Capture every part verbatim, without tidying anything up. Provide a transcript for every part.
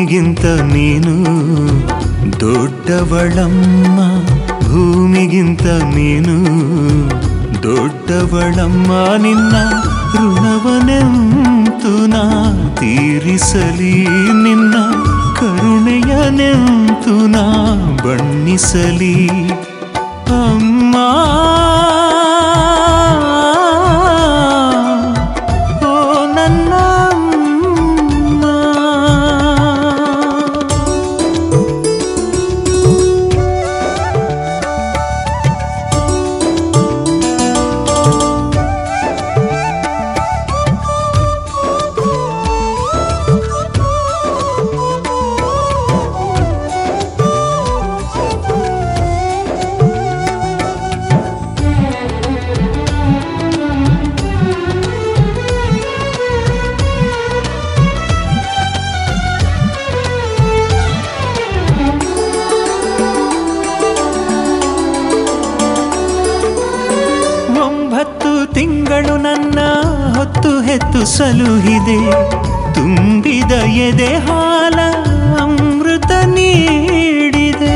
ಭೂಮಿಗಿಂತ ನೀನು ದೊಡ್ಡವಳಮ್ಮ, ಭೂಮಿಗಿಂತ ನೀನು ದೊಡ್ಡವಳಮ್ಮ. ನಿನ್ನ ಋಣವನೆಂತು ನಾ ತೀರಿಸಲಿ, ನಿನ್ನ ಕರುಣೆಯನೆಂತು ನಾ ಬಣ್ಣಿಸಲಿ. ಅಮ್ಮ ಓ ನನ್ನ ತಿಂಗಳು ನನ್ನ ಹೊತ್ತು ಹೆತ್ತು ಸಲುಹಿದೆ, ತುಂಬಿದ ಎದೆ ಹಾಲ ಅಮೃತ ನೀಡಿದೆ.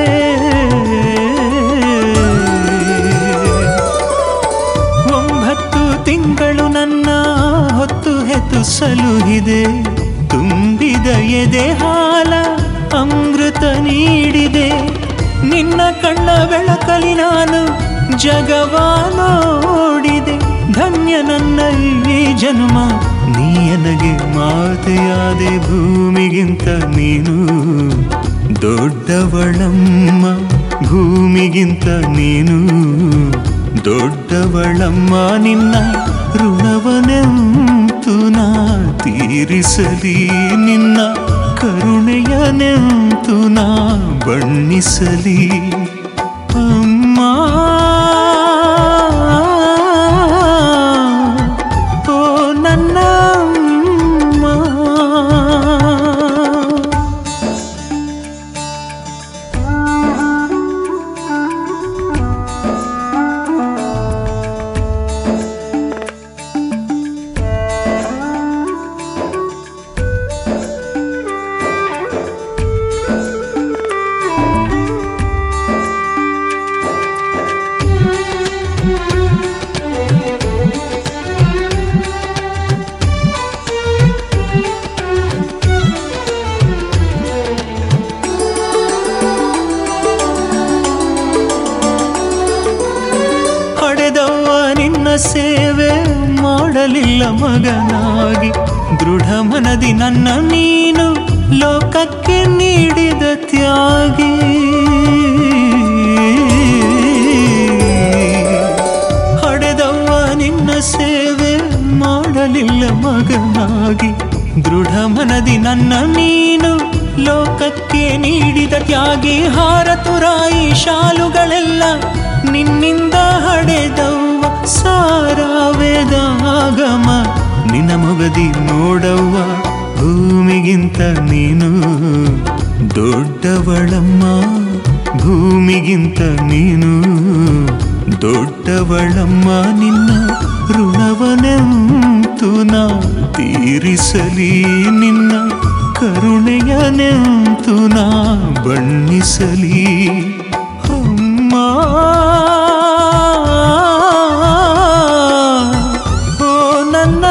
ಒಂಬತ್ತು ತಿಂಗಳು ನನ್ನ ಹೊತ್ತು ಹೆತ್ತು ಸಲುಹಿದೆ, ತುಂಬಿದ ಎದೆ ಹಾಲ ಅಮೃತ ನೀಡಿದೆ. ನಿನ್ನ ಕಣ್ಣ ಬೆಳಕಲಿ ನಾನು ಜಗವ ನೋಡಿದೆ, ಧನ್ಯ ನನ್ನ ಈ ಜನ್ಮ, ನೀ ನನಗೆ ಮಾತೆಯಾದೆ. ಭೂಮಿಗಿಂತ ನೀನು ದೊಡ್ಡವಳಮ್ಮ, ಭೂಮಿಗಿಂತ ನೀನು ದೊಡ್ಡವಳಮ್ಮ. ನಿನ್ನ ಋಣವನೆಂತು ನಾ ತೀರಿಸಲಿ, ನಿನ್ನ ಕರುಣೆಯನೆಂತು ನಾ ಬಣ್ಣಿಸಲಿ. ಅಮ್ಮ ಓ ನನ್ನ ಅಮ್ಮ. ಸೇವೆ ಮಾಡಲಿಲ್ಲ ಮಗನಾಗಿ, ದೃಢ ಮನದಿ ನನ್ನ ನೀನು ಲೋಕಕ್ಕೆ ನೀಡಿದ ತ್ಯಾಗಿ. ಹಡೆದವ್ವ ನಿನ್ನ ಸೇವೆ ಮಾಡಲಿಲ್ಲ ಮಗನಾಗಿ, ದೃಢ ಮನದಿ ನನ್ನ ನೀನು ಲೋಕಕ್ಕೆ ನೀಡಿದ ತ್ಯಾಗಿ. ಹಾರತುರಾಯಿ ಶಾಲುಗಳೆಲ್ಲ ನಿನ್ನಿಂದ ಹಡೆದವ್ವ, ಸಾರ ವೇದಾಗಮ ನಿನ್ನ ಮೊಗದಿ ನೋಡವ್ವ. ಭೂಮಿಗಿಂತ ನೀನು ದೊಡ್ಡವಳಮ್ಮ, ಭೂಮಿಗಿಂತ ನೀನು ದೊಡ್ಡವಳಮ್ಮ. ನಿನ್ನ ಋಣವನೆಂತು ನಾ ತೀರಿಸಲಿ, ನಿನ್ನ ಕರುಣೆಯನೆಂತು ನಾ ಬಣ್ಣಿಸಲಿ. ಅಮ್ಮ ಓ ನನ್ನ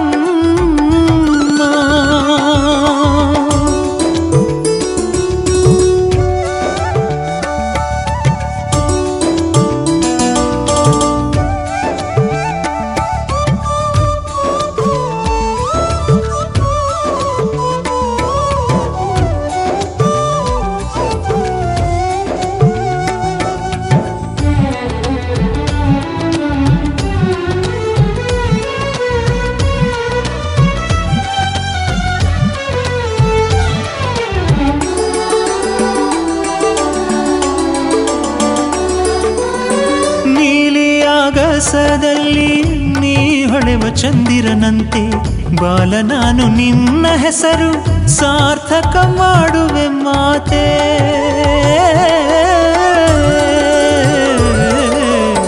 ಆಗಸದಲ್ಲಿ ನೀ ಹೊಳೆವ ಚಂದಿರನಂತೆ, ಬಾಲ ನಾನು ನಿನ್ನ ಹೆಸರು ಸಾರ್ಥಕ ಮಾಡುವೆ ಮಾತೆ.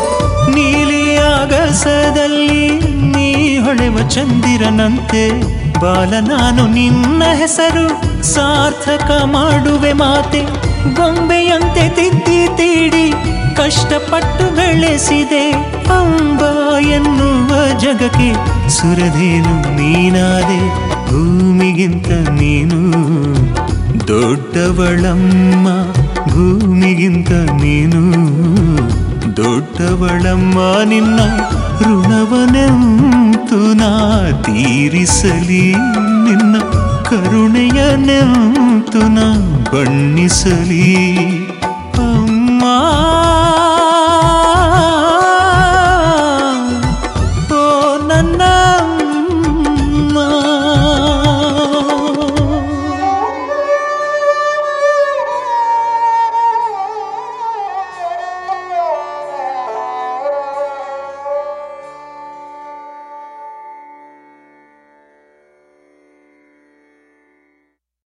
ನೀಲಿ ಆಗಸದಲ್ಲಿ ನೀ ಹೊಳೆವ ಚಂದಿರನಂತೆ, ಬಾಲ ನಾನು ನಿನ್ನ ಹೆಸರು ಸಾರ್ಥಕ ಮಾಡುವೆ ಮಾತೆ. ಗೊಂಬೆಯಂತೆ ತಿದ್ದಿ ತೀಡಿ ಕಷ್ಟಪಟ್ಟು ಬೆಳೆಸಿದೆ ಅಂಬ ಎನ್ನುವ ಜಗಕ್ಕೆ ಸುರದೇನು ನೀನಾದೆ. ಭೂಮಿಗಿಂತ ನೀನು ದೊಡ್ಡವಳಮ್ಮ, ಭೂಮಿಗಿಂತ ನೀನು ದೊಡ್ಡವಳಮ್ಮ. ನಿನ್ನ ಋಣವನೆಂತು ನಾ ತೀರಿಸಲಿ, ನಿನ್ನ ಕರುಣೆಯನೆಂತು ನಾ ಬಣ್ಣಿಸಲಿ.